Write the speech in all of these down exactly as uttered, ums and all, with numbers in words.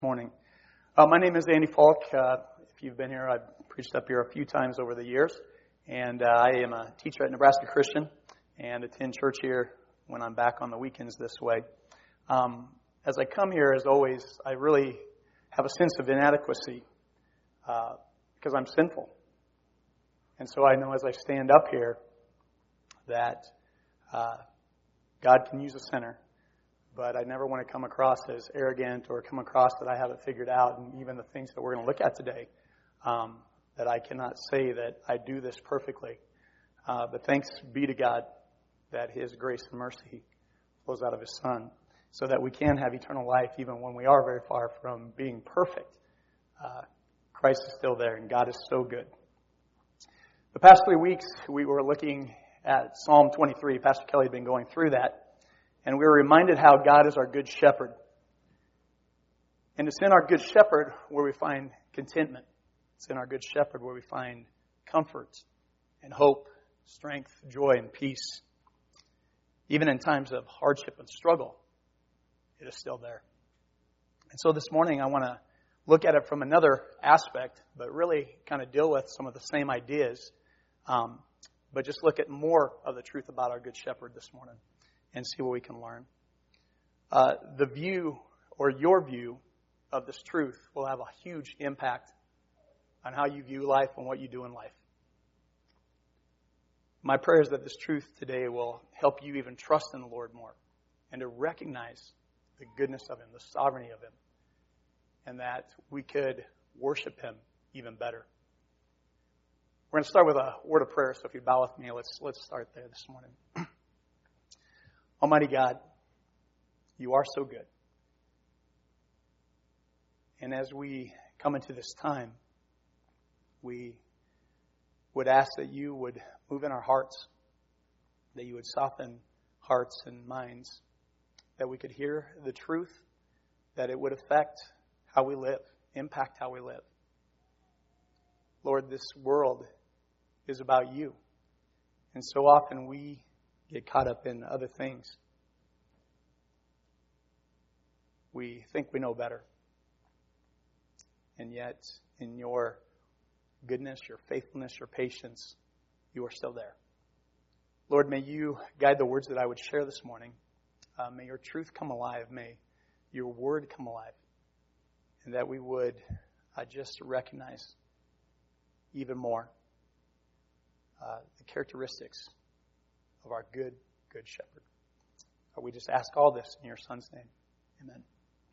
Morning. Uh, my name is Andy Falk. Uh, if you've been here, I've preached up here a few times over the years. And uh, I am a teacher at Nebraska Christian and attend church here when I'm back on the weekends this way. Um, as I come here, as always, I really have a sense of inadequacy uh, because I'm sinful. And so I know as I stand up here that uh, God can use a sinner. But I never want to come across as arrogant or come across that I have it figured out. And even the things that we're going to look at today, um, that I cannot say that I do this perfectly. Uh, but thanks be to God that His grace and mercy flows out of His Son so that we can have eternal life even when we are very far from being perfect. Uh, Christ is still there and God is so good. The past three weeks we were looking at Psalm twenty-three. Pastor Kelly had been going through that. And we were reminded how God is our good shepherd. And it's in our good shepherd where we find contentment. It's in our good shepherd where we find comfort and hope, strength, joy, and peace. Even in times of hardship and struggle, it is still there. And so this morning I want to look at it from another aspect, but really kind of deal with some of the same ideas, um, but just look at more of the truth about our good shepherd this morning. And see what we can learn. Uh, the view, or your view, of this truth will have a huge impact on how you view life and what you do in life. My prayer is that this truth today will help you even trust in the Lord more and to recognize the goodness of Him, the sovereignty of Him, and that we could worship Him even better. We're going to start with a word of prayer, so if you bow with me, let's let's start there this morning. Almighty God, You are so good. And as we come into this time, we would ask that You would move in our hearts, that You would soften hearts and minds, that we could hear the truth, that it would affect how we live, impact how we live. Lord, this world is about You. And so often we get caught up in other things. We think we know better. And yet, in Your goodness, Your faithfulness, Your patience, You are still there. Lord, may You guide the words that I would share this morning. Uh, may Your truth come alive. May Your word come alive. And that we would uh, just recognize even more uh, the characteristics of our good, good shepherd. We just ask all this in Your Son's name. Amen.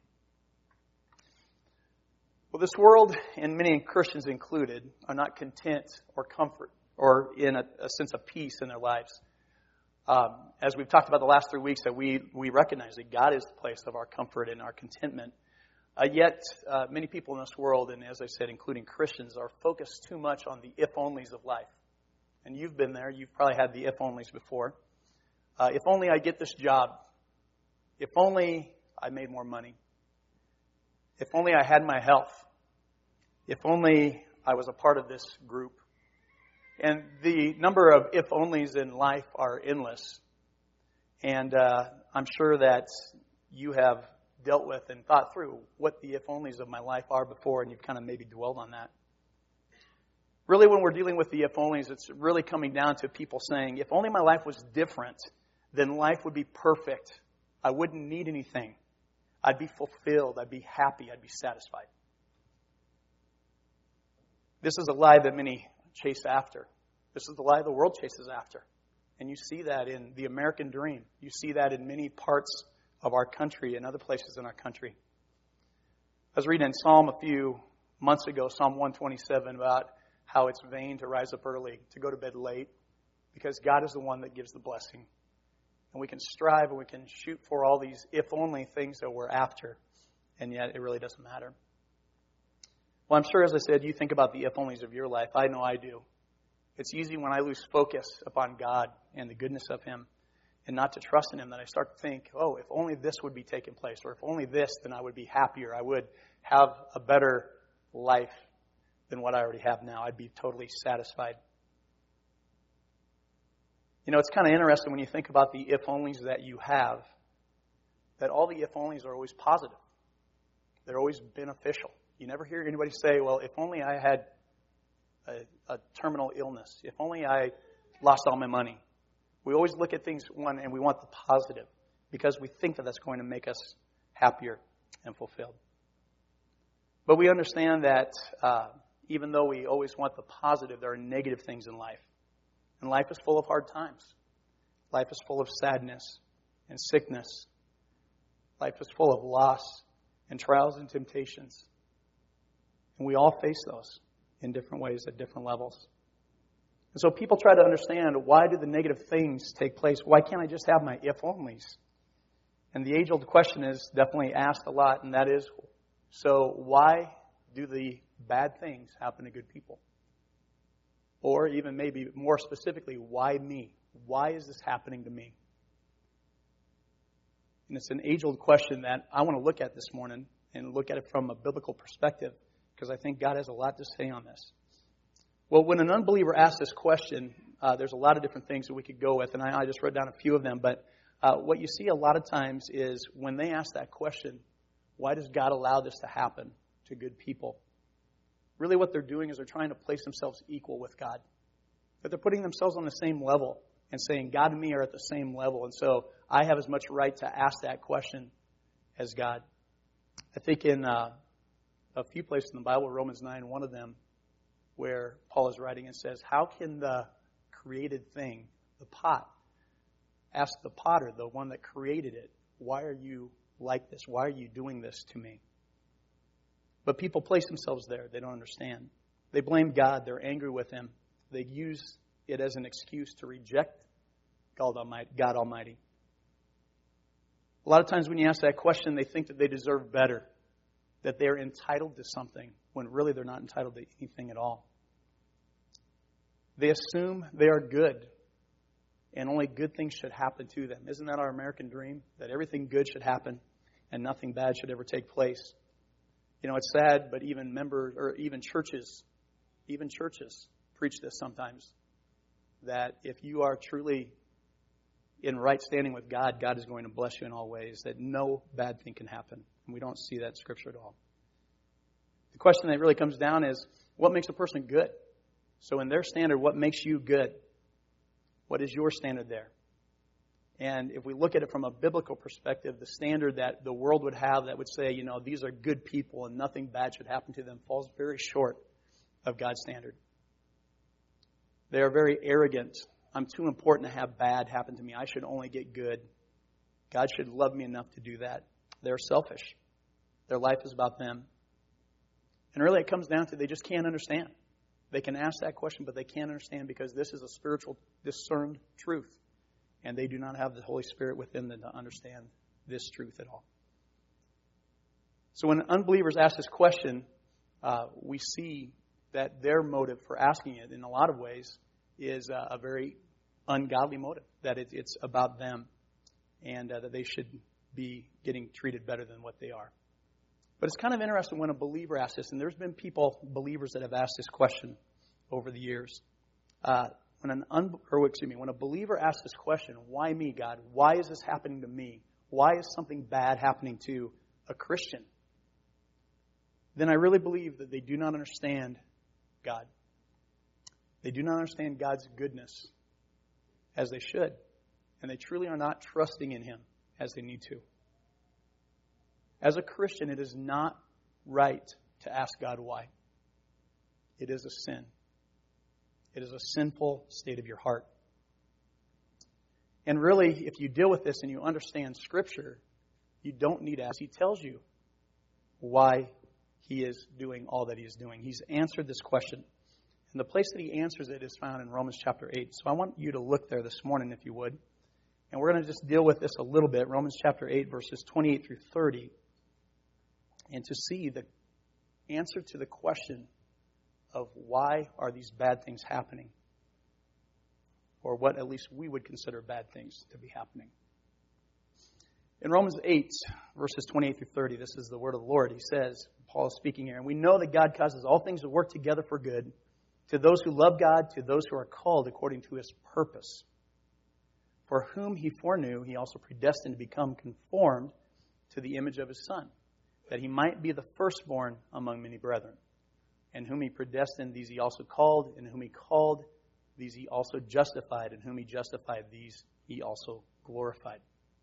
Well, this world, and many Christians included, are not content or comfort or in a, a sense of peace in their lives. Um, as we've talked about the last three weeks, that we, we recognize that God is the place of our comfort and our contentment. Uh, yet, uh, many people in this world, and as I said, including Christians, are focused too much on the if-onlys of life. And you've been there. You've probably had the if-onlys before. Uh, if only I get this job. If only I made more money. If only I had my health. If only I was a part of this group. And the number of if-onlys in life are endless. And uh, I'm sure that you have dealt with and thought through what the if-onlys of my life are before, and you've kind of maybe dwelled on that. Really, when we're dealing with the if-onlys, it's really coming down to people saying, if only my life was different, then life would be perfect. I wouldn't need anything. I'd be fulfilled. I'd be happy. I'd be satisfied. This is a lie that many chase after. This is the lie the world chases after. And you see that in the American dream. You see that in many parts of our country and other places in our country. I was reading in Psalm a few months ago, Psalm one twenty-seven, about how it's vain to rise up early, to go to bed late, because God is the one that gives the blessing. And we can strive and we can shoot for all these if-only things that we're after, and yet it really doesn't matter. Well, I'm sure, as I said, you think about the if-onlys of your life. I know I do. It's easy when I lose focus upon God and the goodness of Him and not to trust in Him that I start to think, oh, if only this would be taking place, or if only this, then I would be happier. I would have a better life than what I already have now. I'd be totally satisfied. You know, it's kind of interesting when you think about the if-onlys that you have, that all the if-onlys are always positive. They're always beneficial. You never hear anybody say, well, if only I had a, a terminal illness. If only I lost all my money. We always look at things, one, and we want the positive because we think that that's going to make us happier and fulfilled. But we understand that uh, even though we always want the positive, there are negative things in life. And life is full of hard times. Life is full of sadness and sickness. Life is full of loss and trials and temptations. And we all face those in different ways at different levels. And so people try to understand, why do the negative things take place? Why can't I just have my if-onlys? And the age-old question is definitely asked a lot, and that is, so why do the bad things happen to good people? Or even maybe more specifically, why me? Why is this happening to me? And it's an age-old question that I want to look at this morning and look at it from a biblical perspective, because I think God has a lot to say on this. Well, when an unbeliever asks this question, uh, there's a lot of different things that we could go with, and I, I just wrote down a few of them. But uh, what you see a lot of times is when they ask that question, why does God allow this to happen to good people? Really what they're doing is they're trying to place themselves equal with God. But they're putting themselves on the same level and saying, God and me are at the same level. And so I have as much right to ask that question as God. I think in uh, a few places in the Bible, Romans nine, one of them, where Paul is writing and says, how can the created thing, the pot, ask the potter, the one that created it, why are you like this? Why are you doing this to me? But people place themselves there. They don't understand. They blame God. They're angry with Him. They use it as an excuse to reject God Almighty. God Almighty. A lot of times when you ask that question, they think that they deserve better, that they're entitled to something, when really they're not entitled to anything at all. They assume they are good, and only good things should happen to them. Isn't that our American dream? That everything good should happen, and nothing bad should ever take place. You know, it's sad, but even members, or even churches, even churches preach this sometimes, that if you are truly in right standing with God, God is going to bless you in all ways, that no bad thing can happen. And we don't see that in Scripture at all. The question that really comes down is, what makes a person good? So in their standard, what makes you good? What is your standard there? And if we look at it from a biblical perspective, the standard that the world would have that would say, you know, these are good people and nothing bad should happen to them falls very short of God's standard. They are very arrogant. I'm too important to have bad happen to me. I should only get good. God should love me enough to do that. They're selfish. Their life is about them. And really it comes down to they just can't understand. They can ask that question, but they can't understand because this is a spiritual discerned truth. And they do not have the Holy Spirit within them to understand this truth at all. So when unbelievers ask this question, uh, we see that their motive for asking it in a lot of ways is uh, a very ungodly motive, that it, it's about them and uh, that they should be getting treated better than what they are. But it's kind of interesting when a believer asks this, and there's been people, believers, that have asked this question over the years. Uh, when an un, or excuse me, when a believer asks this question, why me, God? Why is this happening to me? Why is something bad happening to a Christian? Then I really believe that they do not understand God. They do not understand God's goodness as they should. And they truly are not trusting in Him as they need to. As a Christian, it is not right to ask God why. It is a sin. It is a sinful state of your heart. And really, if you deal with this and you understand Scripture, you don't need to ask. He tells you why He is doing all that He is doing. He's answered this question. And the place that He answers it is found in Romans chapter eight. So I want you to look there this morning, if you would. And we're going to just deal with this a little bit. Romans chapter eight, verses twenty-eight through thirty. And to see the answer to the question of why are these bad things happening? Or what at least we would consider bad things to be happening. In Romans eight, verses twenty-eight through thirty, this is the word of the Lord. He says, Paul is speaking here, and we know that God causes all things to work together for good, to those who love God, to those who are called according to His purpose. For whom He foreknew, He also predestined to become conformed to the image of His Son, that he might be the firstborn among many brethren. And whom he predestined, these he also called. And whom he called, these he also justified. And whom he justified, these he also glorified.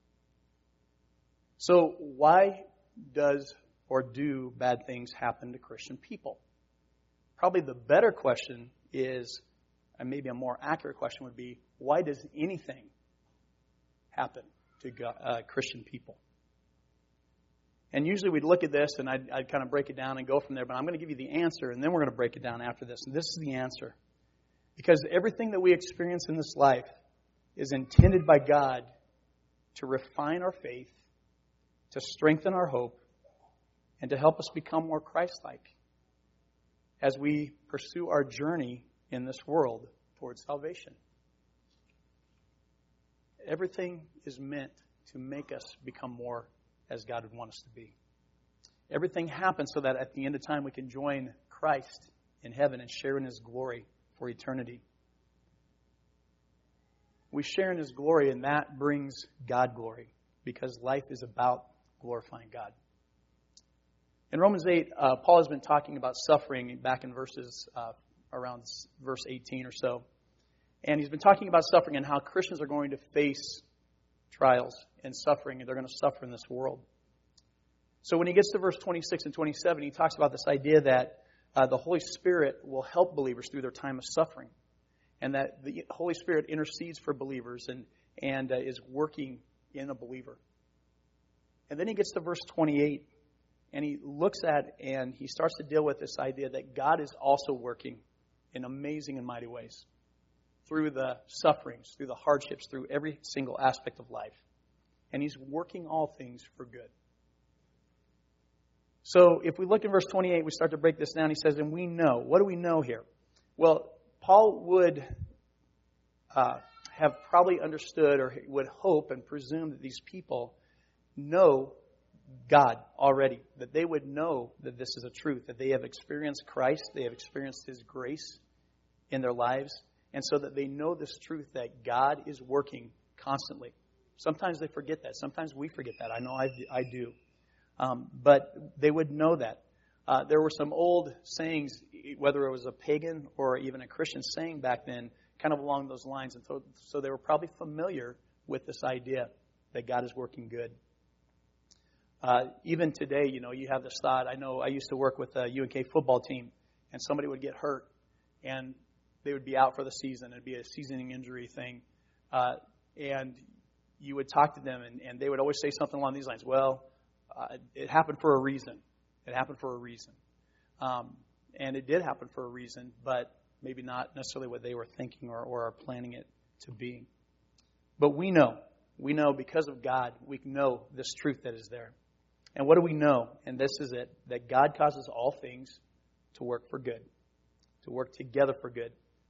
So why does or do bad things happen to Christian people? Probably the better question is, and maybe a more accurate question would be, why does anything happen to God, uh, Christian people? And usually we'd look at this and I'd, I'd kind of break it down and go from there, but I'm going to give you the answer and then we're going to break it down after this. And this is the answer. Because everything that we experience in this life is intended by God to refine our faith, to strengthen our hope, and to help us become more Christ-like as we pursue our journey in this world towards salvation. Everything is meant to make us become more as God would want us to be. Everything happens so that at the end of time we can join Christ in heaven and share in His glory for eternity. We share in His glory, and that brings God glory because life is about glorifying God. In Romans eight, uh, Paul has been talking about suffering back in verses uh, around verse eighteen or so. And he's been talking about suffering and how Christians are going to face trials and suffering, and they're going to suffer in this world. So when he gets to verse twenty-six and twenty-seven, he talks about this idea that uh, the Holy Spirit will help believers through their time of suffering, and that the Holy Spirit intercedes for believers and, and uh, is working in a believer. And then he gets to verse twenty-eight, and he looks at and he starts to deal with this idea that God is also working in amazing and mighty ways through the sufferings, through the hardships, through every single aspect of life. And He's working all things for good. So if we look in verse twenty-eight, we start to break this down. He says, and we know. What do we know here? Well, Paul would uh, have probably understood or would hope and presume that these people know God already, that they would know that this is a truth, that they have experienced Christ, they have experienced His grace in their lives, and so that they know this truth that God is working constantly. Sometimes they forget that. Sometimes we forget that. I know I, I do. Um, but they would know that. Uh, there were some old sayings, whether it was a pagan or even a Christian saying back then, kind of along those lines. And so, so they were probably familiar with this idea that God is working good. Uh, even today, you know, you have this thought. I know I used to work with a U N K football team, and somebody would get hurt, and they would be out for the season. It'd be a seasoning injury thing. Uh, and you would talk to them, and, and they would always say something along these lines. Well, uh, it happened for a reason. It happened for a reason. Um, and it did happen for a reason, but maybe not necessarily what they were thinking or, or are planning it to be. But we know. We know because of God, we know this truth that is there. And what do we know? And this is it, that God causes all things to work for good, to work together for good.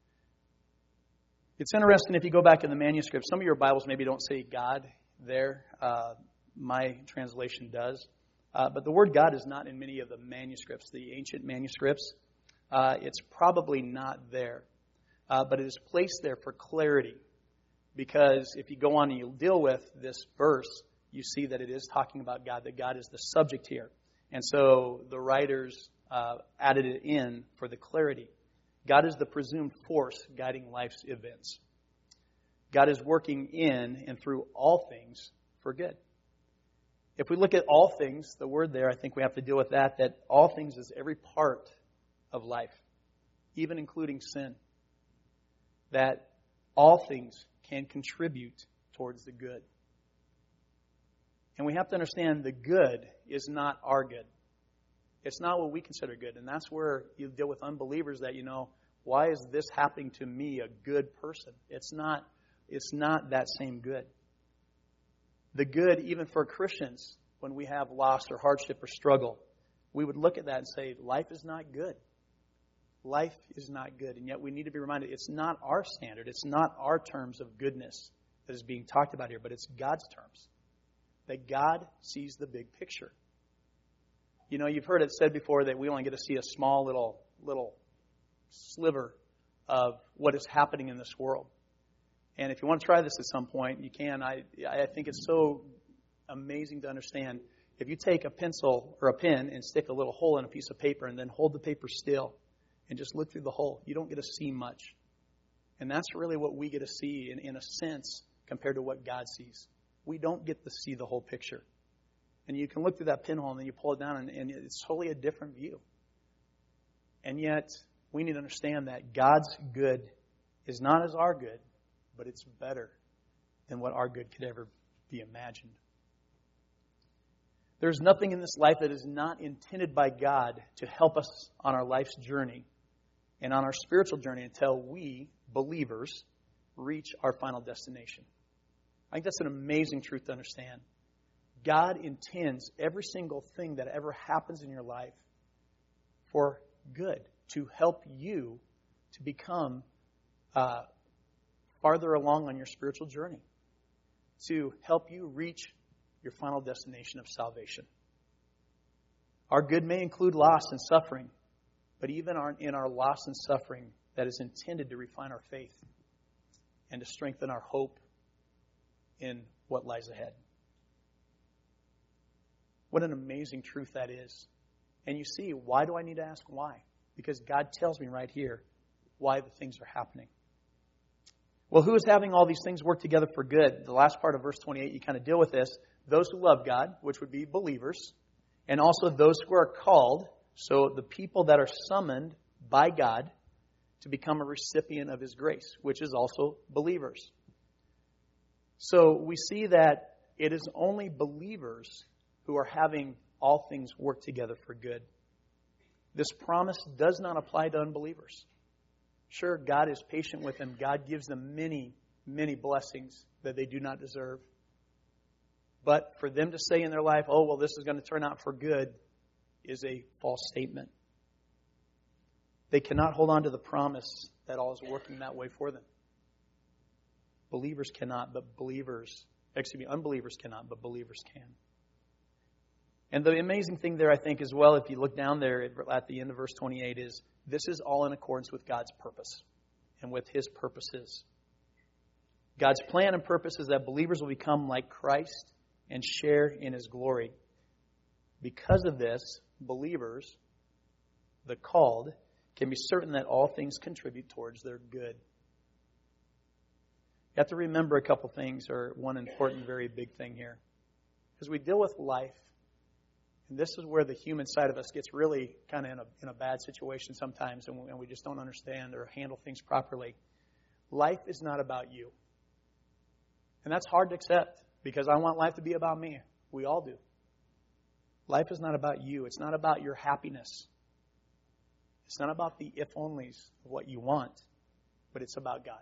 It's interesting if you go back in the manuscript, some of your Bibles maybe don't say God there. Uh, my translation does. Uh, but the word God is not in many of the manuscripts, the ancient manuscripts. Uh, it's probably not there. Uh, but it is placed there for clarity. Because if you go on and you deal with this verse, you see that it is talking about God, that God is the subject here. And so the writers uh, added it in for the clarity. God is the presumed force guiding life's events. God is working in and through all things for good. If we look at all things, the word there, I think we have to deal with that, that all things is every part of life, even including sin. That all things can contribute towards the good. And we have to understand the good is not our good. It's not what we consider good. And that's where you deal with unbelievers that, you know, why is this happening to me, a good person? It's not, it's not that same good. The good, even for Christians, when we have loss or hardship or struggle, we would look at that and say, life is not good. Life is not good. And yet we need to be reminded it's not our standard. It's not our terms of goodness that is being talked about here, but it's God's terms. That God sees the big picture. You know, you've heard it said before that we only get to see a small little little sliver of what is happening in this world. And if you want to try this at some point, you can. I I think it's so amazing to understand. if you take a pencil or a pen and stick a little hole in a piece of paper and then hold the paper still and just look through the hole, you don't get to see much. And that's really what we get to see in, in a sense compared to what God sees. We don't get to see the whole picture. And you can look through that pinhole and then you pull it down and, and it's totally a different view. And yet, we need to understand that God's good is not as our good, but it's better than what our good could ever be imagined. There's nothing in this life that is not intended by God to help us on our life's journey and on our spiritual journey until we, believers, reach our final destination. I think that's an amazing truth to understand. God intends every single thing that ever happens in your life for good, to help you to become uh, farther along on your spiritual journey, to help you reach your final destination of salvation. Our good may include loss and suffering, but even our, in our loss and suffering, that is intended to refine our faith and to strengthen our hope in what lies ahead. What an amazing truth that is. And you see, why do I need to ask why? Because God tells me right here why the things are happening. Well, who is having all these things work together for good? The last part of verse twenty-eight, you kind of deal with this. Those who love God, which would be believers, and also those who are called, so the people that are summoned by God to become a recipient of His grace, which is also believers. So we see that it is only believers who are having all things work together for good. This promise does not apply to unbelievers. Sure, God is patient with them. God gives them many, many blessings that they do not deserve. But for them to say in their life, oh, well, this is going to turn out for good, is a false statement. They cannot hold on to the promise that all is working that way for them. Believers cannot, but believers, excuse me, unbelievers cannot, but believers can. And the amazing thing there, I think, as well, if you look down there at the end of verse twenty-eight, is this is all in accordance with God's purpose and with His purposes. God's plan and purpose is that believers will become like Christ and share in His glory. Because of this, believers, the called, can be certain that all things contribute towards their good. You have to remember a couple things, or one important, very big thing here. Because we deal with life, and this is where the human side of us gets really kind of in a, in a bad situation sometimes, and we, and we just don't understand or handle things properly. Life is not about you. And that's hard to accept, because I want life to be about me. We all do. Life is not about you. It's not about your happiness. It's not about the if-onlys of what you want, but it's about God.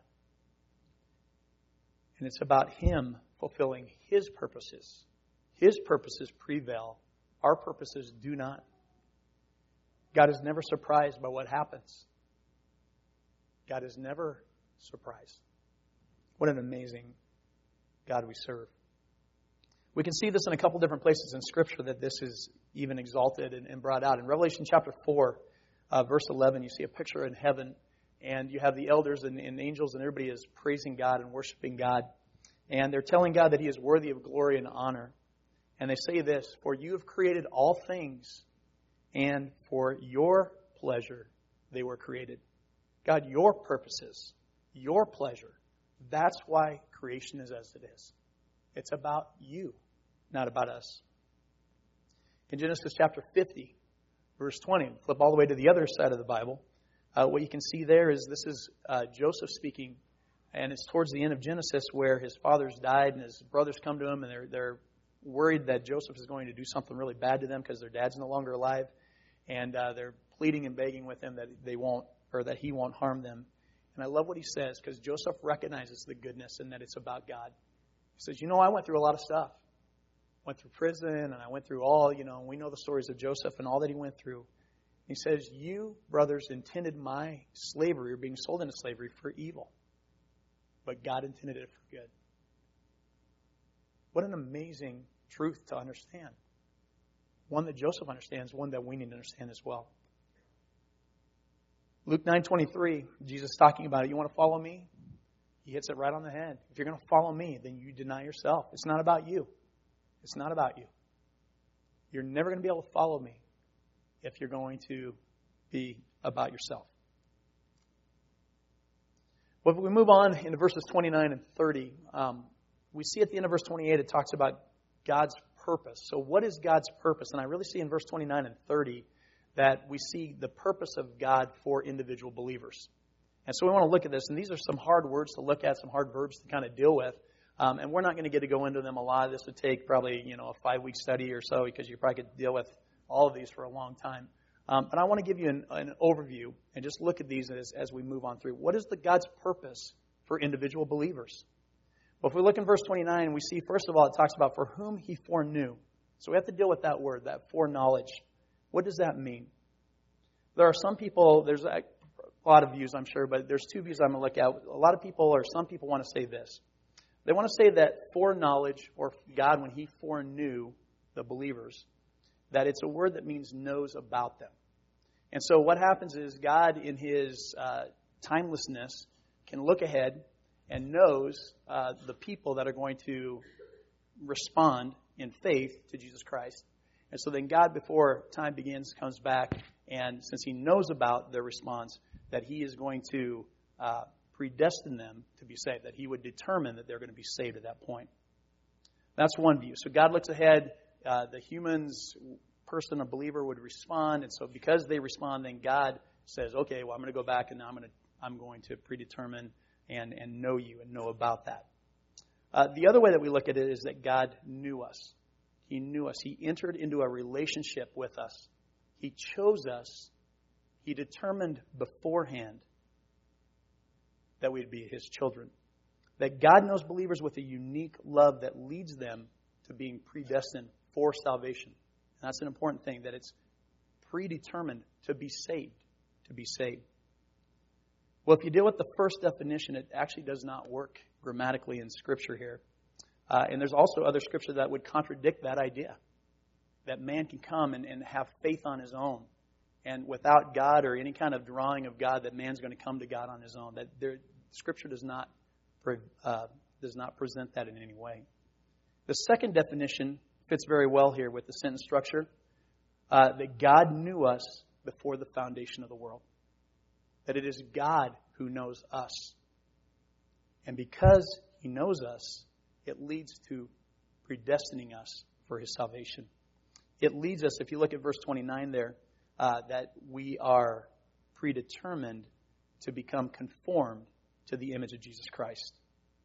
And it's about Him fulfilling His purposes. His purposes prevail. Our purposes do not. God is never surprised by what happens. God is never surprised. What an amazing God we serve. We can see this in a couple different places in Scripture that this is even exalted and, and brought out. In Revelation chapter four, uh, verse eleven, you see a picture in heaven, and you have the elders and, and angels, and everybody is praising God and worshiping God. And they're telling God that He is worthy of glory and honor. And they say this, for you have created all things, and for your pleasure they were created. God, your purposes, your pleasure, that's why creation is as it is. It's about you, not about us. In Genesis chapter fifty, verse twenty, flip all the way to the other side of the Bible, uh, what you can see there is this is uh, Joseph speaking, and it's towards the end of Genesis where his father's died and his brothers come to him, and they're they're worried that Joseph is going to do something really bad to them because their dad's no longer alive, and uh, they're pleading and begging with him that they won't, or that he won't harm them. And I love what he says, because Joseph recognizes the goodness and that it's about God. He says, you know, I went through a lot of stuff. Went through prison, and I went through all, you know, we know the stories of Joseph and all that he went through. He says, you, brothers, intended my slavery, or being sold into slavery, for evil. But God intended it for good. What an amazing truth to understand. One that Joseph understands, one that we need to understand as well. Luke nine twenty-three, Jesus talking about it. You want to follow me? He hits it right on the head. If you're going to follow me, then you deny yourself. It's not about you. It's not about you. you're never going to be able to follow me if you're going to be about yourself. Well, if we move on into verses twenty-nine and thirty, um, we see at the end of verse twenty-eight, it talks about God's purpose. So what is God's purpose? And I really see in verse twenty-nine and thirty that we see the purpose of God for individual believers. And so we want to look at this. And these are some hard words to look at, some hard verbs to kind of deal with. Um, and we're not going to get to go into them a lot. This would take probably, you know, a five-week study or so because you probably could deal with all of these for a long time. Um, but I want to give you an, an overview and just look at these as, as we move on through. What is the God's purpose for individual believers? Well, if we look in verse twenty-nine, we see, first of all, it talks about for whom he foreknew. So we have to deal with that word, that foreknowledge. What does that mean? There are some people, there's a lot of views, I'm sure, but there's two views I'm going to look at. A lot of people, or some people, want to say this. They want to say that foreknowledge, or God, when he foreknew the believers, that it's a word that means knows about them. And so what happens is God, in his uh, timelessness, can look ahead and knows uh, the people that are going to respond in faith to Jesus Christ. And so then God, before time begins, comes back, and since he knows about their response, that he is going to uh, predestine them to be saved, that he would determine that they're going to be saved at that point. That's one view. So God looks ahead, uh, the humans, person, a believer would respond, and so because they respond, then God says, okay, well, I'm going to go back and now I'm going to I'm going to predetermine and, and know you and know about that. Uh, the other way that we look at it is that God knew us. He knew us. He entered into a relationship with us. He chose us. He determined beforehand that we'd be his children. That God knows believers with a unique love that leads them to being predestined for salvation. And that's an important thing, that it's predetermined to be saved, to be saved. Well, if you deal with the first definition, it actually does not work grammatically in Scripture here. Uh, and there's also other Scripture that would contradict that idea, that man can come and, and have faith on his own. And without God or any kind of drawing of God, that man's going to come to God on his own. That there, Scripture does not uh, does not present that in any way. The second definition fits very well here with the sentence structure, uh, that God knew us before the foundation of the world. That it is God who knows us. And because he knows us, it leads to predestining us for his salvation. It leads us, if you look at verse twenty-nine there, uh, that we are predetermined to become conformed to the image of Jesus Christ.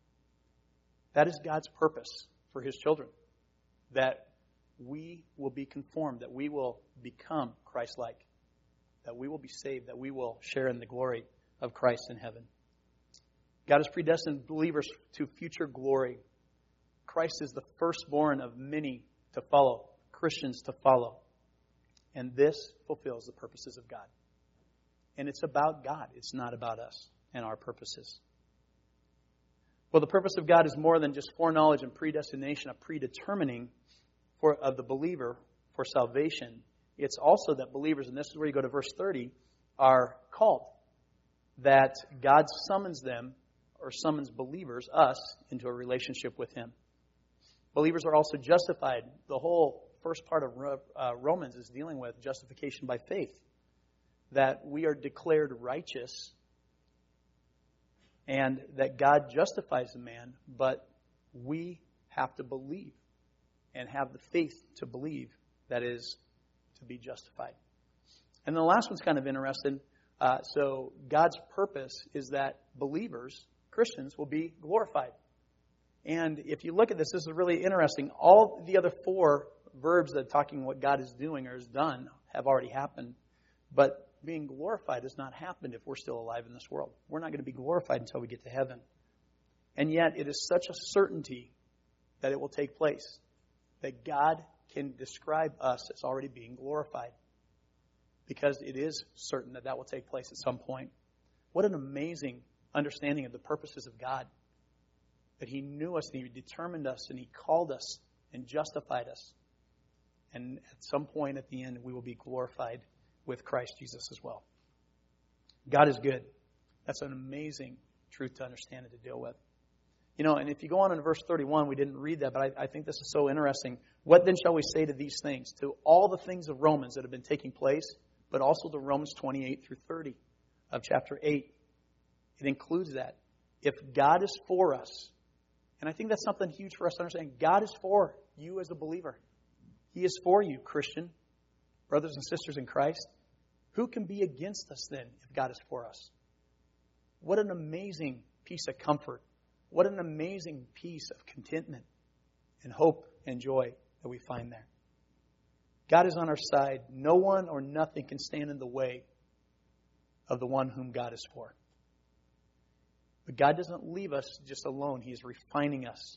That is God's purpose for his children. That we will be conformed, that we will become Christ-like, that we will be saved, that we will share in the glory of Christ in heaven. God has predestined believers to future glory. Christ is the firstborn of many to follow, Christians to follow. And this fulfills the purposes of God. And it's about God. It's not about us and our purposes. Well, the purpose of God is more than just foreknowledge and predestination, a predetermining for, of the believer for salvation. It's also that believers, and this is where you go to verse thirty, are called. That God summons them, or summons believers, us, into a relationship with him. Believers are also justified. The whole first part of uh, Romans is dealing with justification by faith. That we are declared righteous, and that God justifies a man, but we have to believe and have the faith to believe, that is, to be justified. And the last one's kind of interesting. Uh, so God's purpose is that believers, Christians, will be glorified. And if you look at this, this is really interesting. All the other four verbs that are talking what God is doing or has done have already happened. But being glorified has not happened if we're still alive in this world. We're not going to be glorified until we get to heaven. And yet it is such a certainty that it will take place, that God can describe us as already being glorified, because it is certain that that will take place at some point. What an amazing understanding of the purposes of God, that he knew us and he determined us and he called us and justified us. And at some point at the end, we will be glorified with Christ Jesus as well. God is good. That's an amazing truth to understand and to deal with. You know, and if you go on in verse thirty-one, we didn't read that, but I, I think this is so interesting. What then shall we say to these things? To all the things of Romans that have been taking place, but also to Romans twenty-eight through thirty of chapter eight. It includes that. If God is for us, and I think that's something huge for us to understand. God is for you as a believer. He is for you, Christian, brothers and sisters in Christ. Who can be against us then if God is for us? What an amazing piece of comfort. What an amazing piece of contentment and hope and joy that we find there. God is on our side. No one or nothing can stand in the way of the one whom God is for. But God doesn't leave us just alone. He is refining us.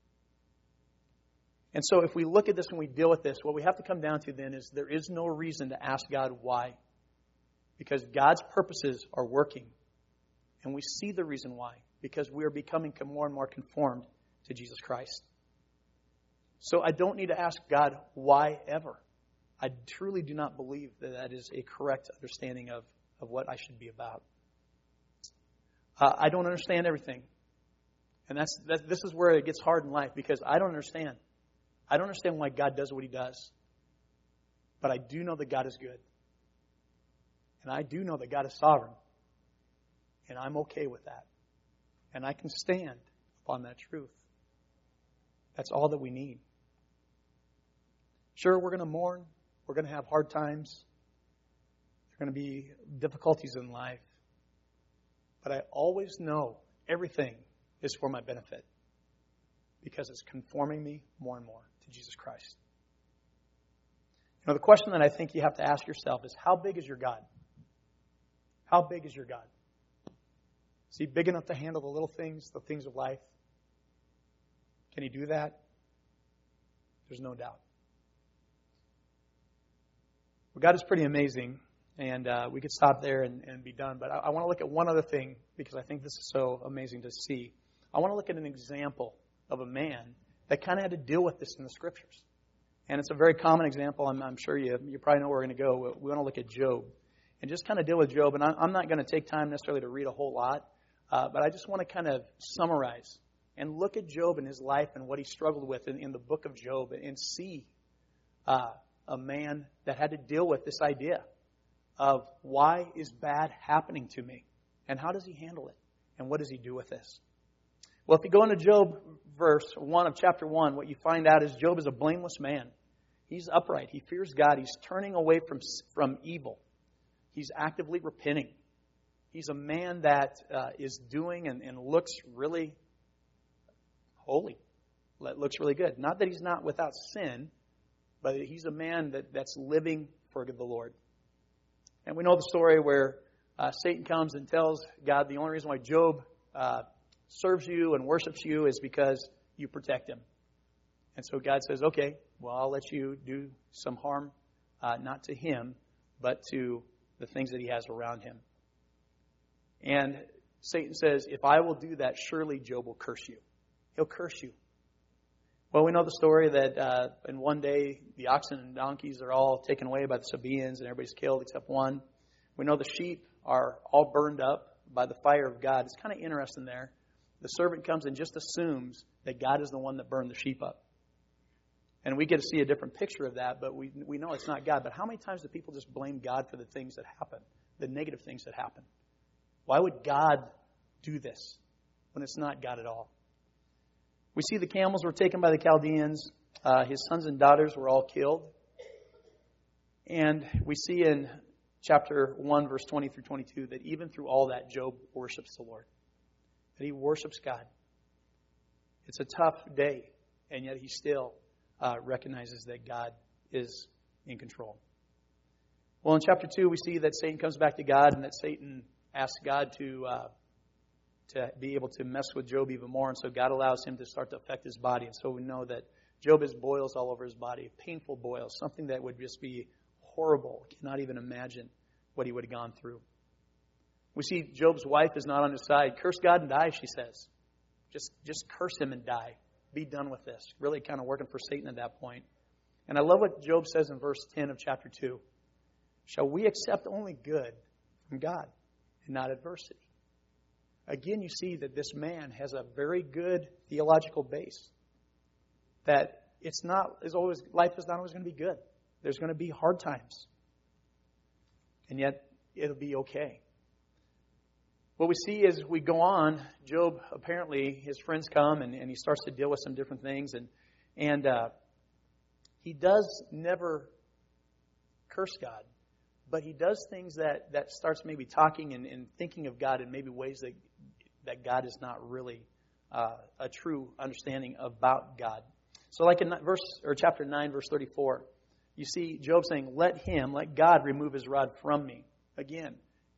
And so if we look at this and we deal with this, what we have to come down to then is there is no reason to ask God why. Because God's purposes are working. And we see the reason why. Because we are becoming more and more conformed to Jesus Christ. So I don't need to ask God why ever. I truly do not believe that that is a correct understanding of, of what I should be about. Uh, I don't understand everything. And that's that, this is where it gets hard in life because I don't understand. I don't understand why God does what He does. But I do know that God is good. And I do know that God is sovereign. And I'm okay with that. And I can stand upon that truth. That's all that we need. Sure, we're going to mourn. We're going to have hard times. There are going to be difficulties in life. But I always know everything is for my benefit. Because it's conforming me more and more to Jesus Christ. You know, the question that I think you have to ask yourself is, how big is your God? How big is your God? Is He big enough to handle the little things, the things of life? Can He do that? There's no doubt. Well, God is pretty amazing, and uh, we could stop there and, and be done. But I, I want to look at one other thing, because I think this is so amazing to see. I want to look at an example of a man that kind of had to deal with this in the Scriptures. And it's a very common example. I'm, I'm sure you, you probably know where we're going to go. We want to look at Job and just kind of deal with Job. And I'm not going to take time necessarily to read a whole lot, uh, but I just want to kind of summarize and look at Job and his life and what he struggled with in, in the book of Job and see uh, a man that had to deal with this idea of why is bad happening to me? And how does he handle it? And what does he do with this? Well, if you go into Job verse one of chapter one, what you find out is Job is a blameless man. He's upright. He fears God. He's turning away from, from evil. He's actively repenting. He's a man that uh, is doing and, and looks really holy. Looks really good. Not that he's not without sin, but he's a man that, that's living for the Lord. And we know the story where uh, Satan comes and tells God the only reason why Job uh, serves you and worships you is because you protect him. And so God says, okay, well, I'll let you do some harm, uh, not to him, but to the things that he has around him. And Satan says, if I will do that, surely Job will curse you. He'll curse you. Well, we know the story that uh, in one day, the oxen and donkeys are all taken away by the Sabaeans and everybody's killed except one. We know the sheep are all burned up by the fire of God. It's kind of interesting there. The servant comes and just assumes that God is the one that burned the sheep up. And we get to see a different picture of that, but we we know it's not God. But how many times do people just blame God for the things that happen, the negative things that happen? Why would God do this when it's not God at all? We see the camels were taken by the Chaldeans. Uh, his sons and daughters were all killed. And we see in chapter one, verse twenty through twenty-two, that even through all that, Job worships the Lord. That he worships God. It's a tough day, and yet he still uh, recognizes that God is in control. Well, in chapter two, we see that Satan comes back to God, and that Satan asks God to uh, to be able to mess with Job even more, and so God allows him to start to affect his body. And so we know that Job has boils all over his body, painful boils, something that would just be horrible. Cannot even imagine what he would have gone through. We see Job's wife is not on his side. Curse God and die, she says. Just, just curse him and die. Be done with this. Really kind of working for Satan at that point. And I love what Job says in verse ten of chapter two. Shall we accept only good from God and not adversity? Again, you see that this man has a very good theological base. That it's not, is always, life is not always going to be good. There's going to be hard times. And yet, it'll be okay. What we see as we go on, Job, apparently, his friends come and, and he starts to deal with some different things. And, and uh, he does never curse God. But he does things that, that starts maybe talking and, and thinking of God in maybe ways that, that God is not really uh, a true understanding about God. So like in verse or chapter nine, verse thirty-four, you see Job saying, let him, let God remove his rod from me. Again,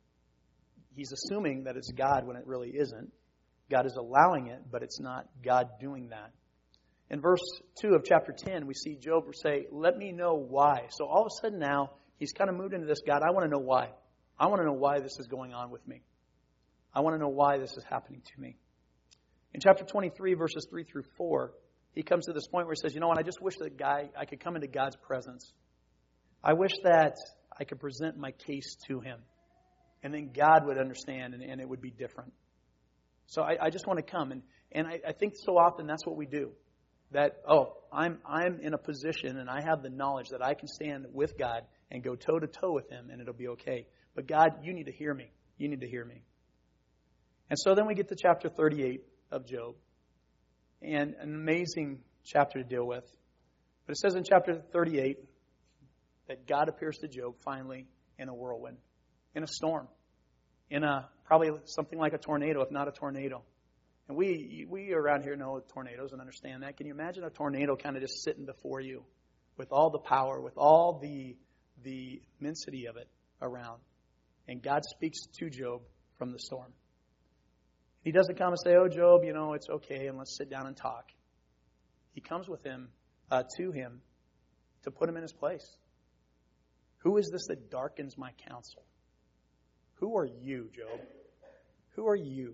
he's assuming that it's God when it really isn't. God is allowing it, but it's not God doing that. In verse two of chapter ten, we see Job say, let me know why. So all of a sudden now, he's kind of moved into this, God, I want to know why. I want to know why this is going on with me. I want to know why this is happening to me. In chapter twenty-three, verses three through four, he comes to this point where he says, you know what, I just wish that guy, I could come into God's presence. I wish that I could present my case to him. And then God would understand and, and it would be different. So I, I just want to come. And, and I, I think so often that's what we do. That, oh, I'm I'm in a position and I have the knowledge that I can stand with God and go toe-to-toe with him and it'll be okay. But God, you need to hear me. You need to hear me. And so then we get to chapter thirty-eight of Job. And an amazing chapter to deal with. But it says in chapter thirty-eight that God appears to Job finally in a whirlwind, in a storm, in a probably something like a tornado, if not a tornado. And we we around here know tornadoes and understand that. Can you imagine a tornado kind of just sitting before you with all the power, with all the the immensity of it around? And God speaks to Job from the storm. He doesn't come and say, oh, Job, you know, it's okay, and let's sit down and talk. He comes with him, uh, to him, to put him in his place. Who is this that darkens my counsel? Who are you, Job? Who are you?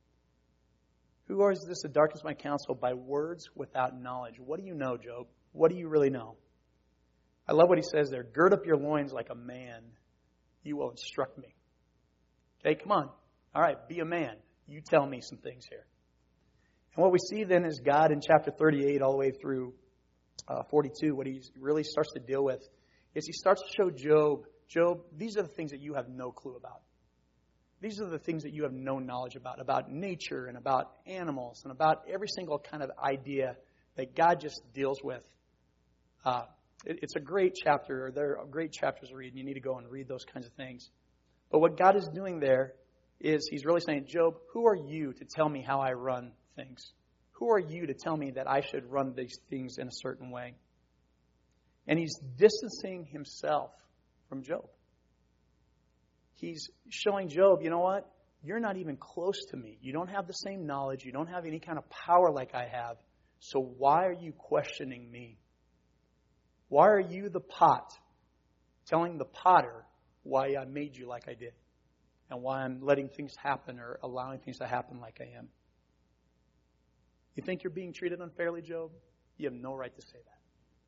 Who is this that darkens my counsel by words without knowledge? What do you know, Job? What do you really know? I love what he says there. Gird up your loins like a man. You will instruct me. Okay, come on. All right, be a man. You tell me some things here. And what we see then is God in chapter thirty-eight all the way through uh, forty-two, what he really starts to deal with is he starts to show Job, Job, these are the things that you have no clue about. These are the things that you have no knowledge about, about nature and about animals and about every single kind of idea that God just deals with. Uh, it, it's a great chapter, or there are great chapters to read, and you need to go and read those kinds of things. But what God is doing there is he's really saying, Job, who are you to tell me how I run things? Who are you to tell me that I should run these things in a certain way? And he's distancing himself from Job. He's showing Job, you know what? You're not even close to me. You don't have the same knowledge. You don't have any kind of power like I have. So why are you questioning me? Why are you the pot telling the potter why I made you like I did? And why I'm letting things happen or allowing things to happen like I am. You think you're being treated unfairly, Job? You have no right to say that.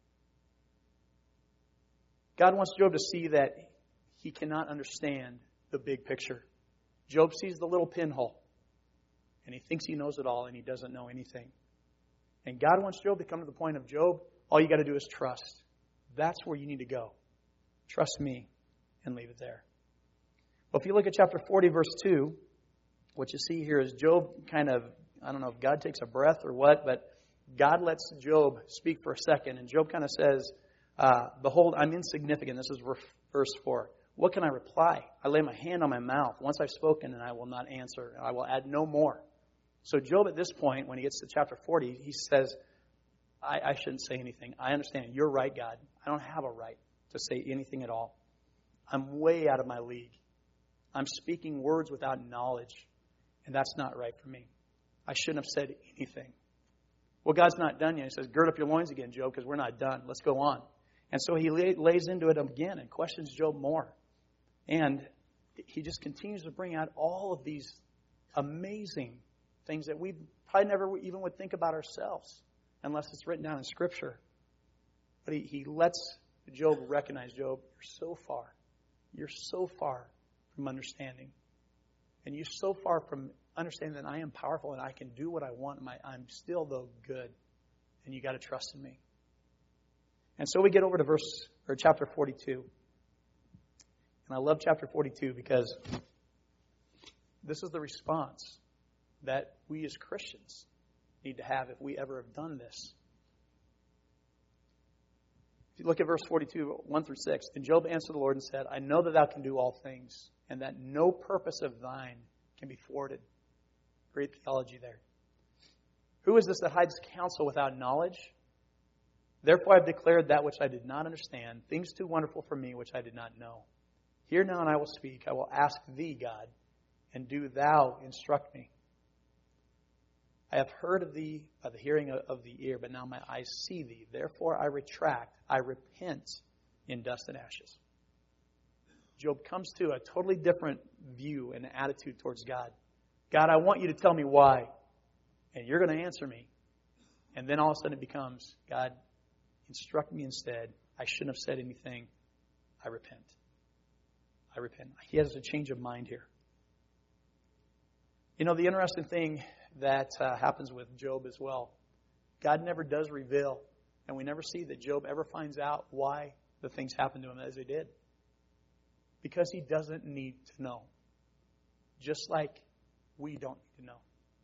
God wants Job to see that he cannot understand the big picture. Job sees the little pinhole. And he thinks he knows it all and he doesn't know anything. And God wants Job to come to the point of, Job, all you got to do is trust. That's where you need to go. Trust me and leave it there. Well, if you look at chapter forty, verse two, what you see here is Job kind of, I don't know if God takes a breath or what, but God lets Job speak for a second. And Job kind of says, uh, behold, I'm insignificant. This is verse four. What can I reply? I lay my hand on my mouth. Once I've spoken, and I will not answer, and I will add no more. So Job at this point, when he gets to chapter forty, he says, I, I shouldn't say anything. I understand. You're right, God. I don't have a right to say anything at all. I'm way out of my league. I'm speaking words without knowledge, and that's not right for me. I shouldn't have said anything. Well, God's not done yet. He says, gird up your loins again, Job, because we're not done. Let's go on. And so he lay, lays into it again and questions Job more. And he just continues to bring out all of these amazing things that we probably never even would think about ourselves unless it's written down in Scripture. But he, he lets Job recognize, Job, you're so far. You're so far from understanding. And you're so far from understanding that I am powerful and I can do what I want. My, I'm still, though, good. And you got to trust in me. And so we get over to verse or chapter forty-two. And I love chapter forty-two because this is the response that we as Christians need to have if we ever have done this. If you look at verse forty-two, one through six, and Job answered the Lord and said, I know that thou can do all things, and that no purpose of thine can be thwarted. Great theology there. Who is this that hides counsel without knowledge? Therefore I have declared that which I did not understand, things too wonderful for me which I did not know. Hear now and I will speak. I will ask thee, God, and do thou instruct me. I have heard of thee by the hearing of the ear, but now my eyes see thee. Therefore I retract, I repent in dust and ashes. Job comes to a totally different view and attitude towards God. God, I want you to tell me why, and you're going to answer me. And then all of a sudden it becomes, God, instruct me instead. I shouldn't have said anything. I repent. I repent. He has a change of mind here. You know, the interesting thing that uh, happens with Job as well, God never does reveal, and we never see that Job ever finds out why the things happened to him as they did. Because he doesn't need to know. Just like we don't need to know.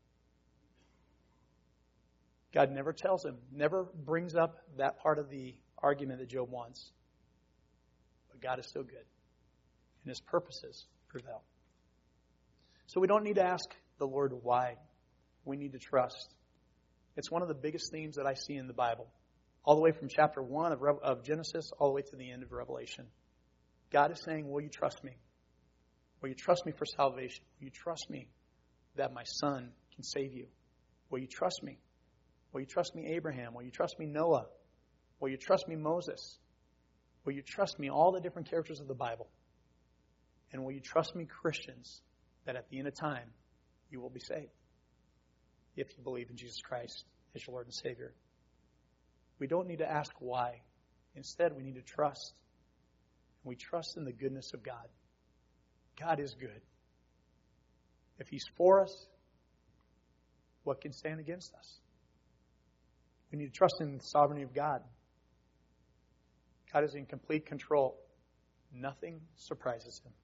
God never tells him, never brings up that part of the argument that Job wants. But God is still good. And His purposes prevail. So we don't need to ask the Lord why. We need to trust. It's one of the biggest themes that I see in the Bible. All the way from chapter one of, Re- of Genesis all the way to the end of Revelation. God is saying, will you trust me? Will you trust me for salvation? Will you trust me that my son can save you? Will you trust me? Will you trust me, Abraham? Will you trust me, Noah? Will you trust me, Moses? Will you trust me, all the different characters of the Bible? And will you trust me, Christians, that at the end of time, you will be saved? If you believe in Jesus Christ as your Lord and Savior. We don't need to ask why. Instead, we need to trust. We trust in the goodness of God. God is good. If He's for us, what can stand against us? We need to trust in the sovereignty of God. God is in complete control. Nothing surprises Him.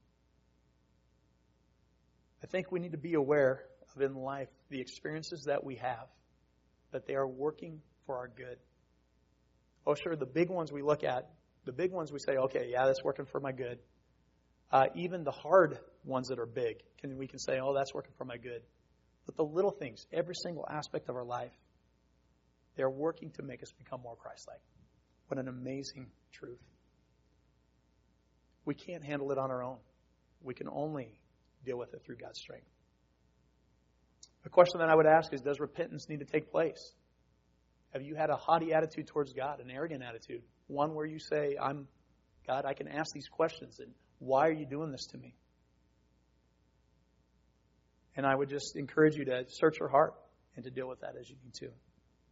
I think we need to be aware of in life the experiences that we have, that they are working for our good. Oh, sure, the big ones we look at, the big ones we say, okay, yeah, that's working for my good. Uh, even the hard ones that are big, can we can say, oh, that's working for my good. But the little things, every single aspect of our life, they're working to make us become more Christ-like. What an amazing truth. We can't handle it on our own. We can only deal with it through God's strength. A question that I would ask is, does repentance need to take place? Have you had a haughty attitude towards God, an arrogant attitude? One where you say, I'm God, I can ask these questions, and why are you doing this to me? And I would just encourage you to search your heart and to deal with that as you need to.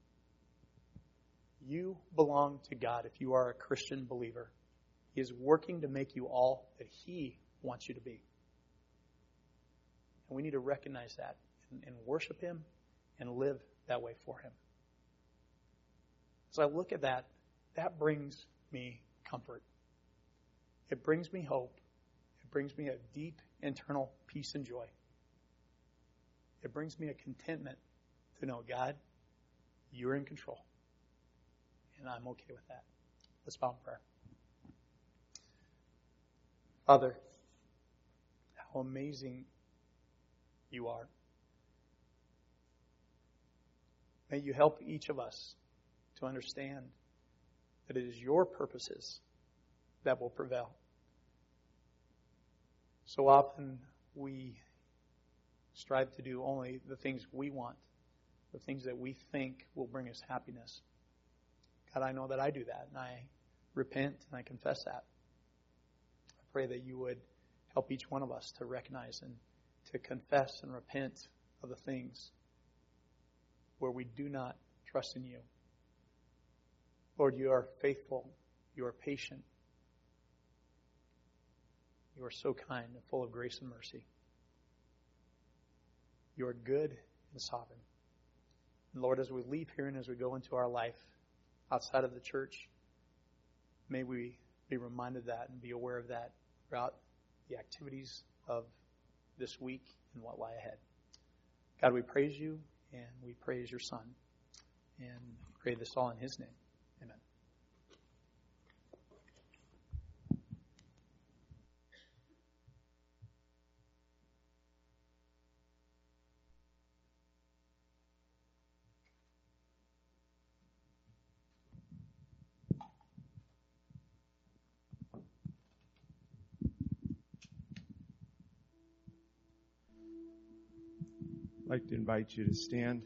You belong to God if you are a Christian believer. He is working to make you all that He wants you to be. And we need to recognize that and, and worship Him and live that way for Him. As I look at that, that brings me comfort. It brings me hope. It brings me a deep internal peace and joy. It brings me a contentment to know, God, You're in control. And I'm okay with that. Let's bow in prayer. Father, how amazing You are. May You help each of us to understand that it is Your purposes that will prevail. So often we strive to do only the things we want, the things that we think will bring us happiness. God, I know that I do that, and I repent and I confess that. I pray that You would help each one of us to recognize and to confess and repent of the things where we do not trust in You. Lord, You are faithful. You are patient. You are so kind and full of grace and mercy. You are good and sovereign. And Lord, as we leave here and as we go into our life outside of the church, may we be reminded of that and be aware of that throughout the activities of this week and what lie ahead. God, we praise you and we praise your Son and pray this all in his name. Amen. I'd like to invite you to stand.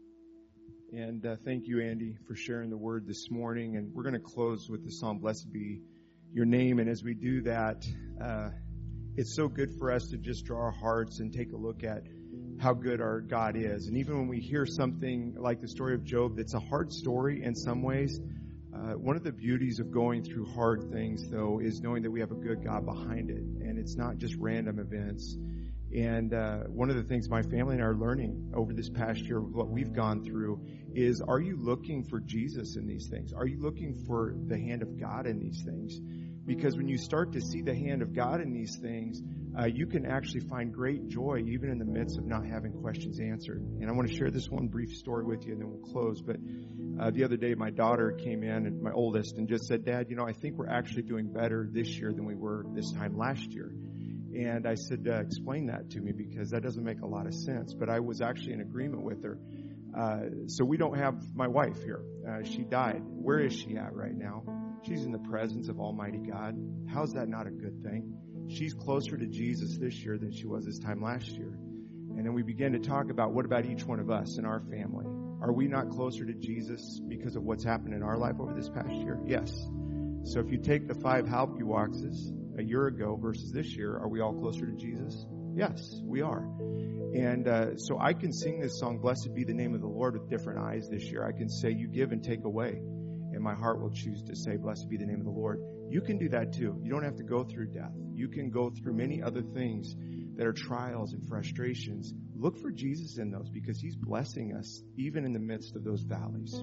And uh, thank you, Andy, for sharing the word this morning. And we're going to close with the song, Blessed Be Your Name. And as we do that, uh, it's so good for us to just draw our hearts and take a look at how good our God is. And even when we hear something like the story of Job, that's a hard story in some ways. Uh, one of the beauties of going through hard things, though, is knowing that we have a good God behind it. And it's not just random events. And uh, one of the things my family and I are learning over this past year, what we've gone through, is are you looking for Jesus in these things? Are you looking for the hand of God in these things? Because when you start to see the hand of God in these things, uh, you can actually find great joy even in the midst of not having questions answered. And I want to share this one brief story with you and then we'll close. But uh, the other day my daughter came in, and my oldest, and just said, Dad, you know, I think we're actually doing better this year than we were this time last year. And I said, uh, explain that to me, because that doesn't make a lot of sense. But I was actually in agreement with her. Uh, so we don't have my wife here. Uh, she died. Where is she at right now? She's in the presence of Almighty God. How's that not a good thing? She's closer to Jesus this year than she was this time last year. And then we began to talk about, what about each one of us in our family? Are we not closer to Jesus because of what's happened in our life over this past year? Yes. So if you take the five Halpy Walkses a year ago versus this year, are we all closer to Jesus? Yes, we are. And uh, so I can sing this song, Blessed Be the Name of the Lord, with different eyes this year. I can say, you give and take away. And my heart will choose to say, Blessed be the name of the Lord. You can do that too. You don't have to go through death. You can go through many other things that are trials and frustrations. Look for Jesus in those, because he's blessing us even in the midst of those valleys.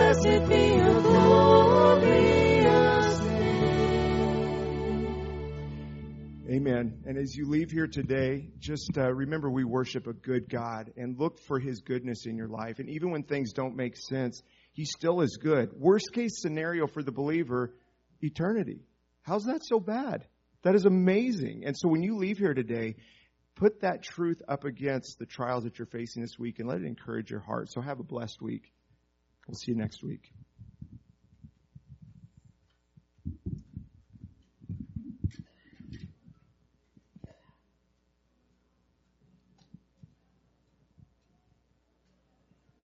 blessed be your glorious name. Amen. And as you leave here today, just uh, remember we worship a good God and look for His goodness in your life. And even when things don't make sense, He still is good. Worst case scenario for the believer, eternity. How's that so bad? That is amazing. And so when you leave here today, put that truth up against the trials that you're facing this week and let it encourage your heart. So have a blessed week. We'll see you next week.